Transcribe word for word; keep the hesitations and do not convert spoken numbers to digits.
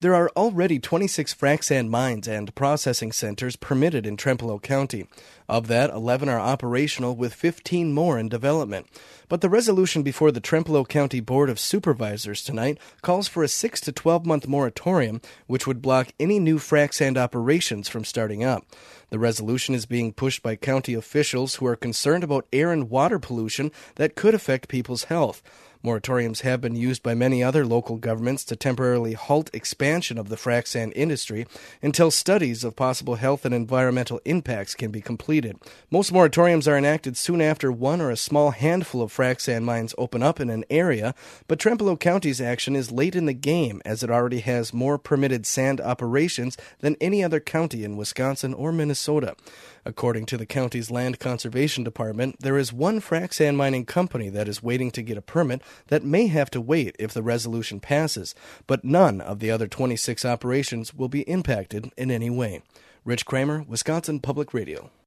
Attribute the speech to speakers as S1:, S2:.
S1: There are already twenty-six frac sand mines and processing centers permitted in Trempealeau County. Of that, eleven are operational, with fifteen more in development. But the resolution before the Trempealeau County Board of Supervisors tonight calls for a six to twelve month moratorium, which would block any new frac sand operations from starting up. The resolution is being pushed by county officials who are concerned about air and water pollution that could affect people's health. Moratoriums have been used by many other local governments to temporarily halt expansion of the frac sand industry until studies of possible health and environmental impacts can be completed. Most moratoriums are enacted soon after one or a small handful of frac sand mines open up in an area, but Trempealeau County's action is late in the game, as it already has more permitted sand operations than any other county in Wisconsin or Minnesota. According to the county's Land Conservation Department, there is one frac sand mining company that is waiting to get a permit that may have to wait if the resolution passes, but none of the other twenty-six operations will be impacted in any way. Rich Kramer, Wisconsin Public Radio.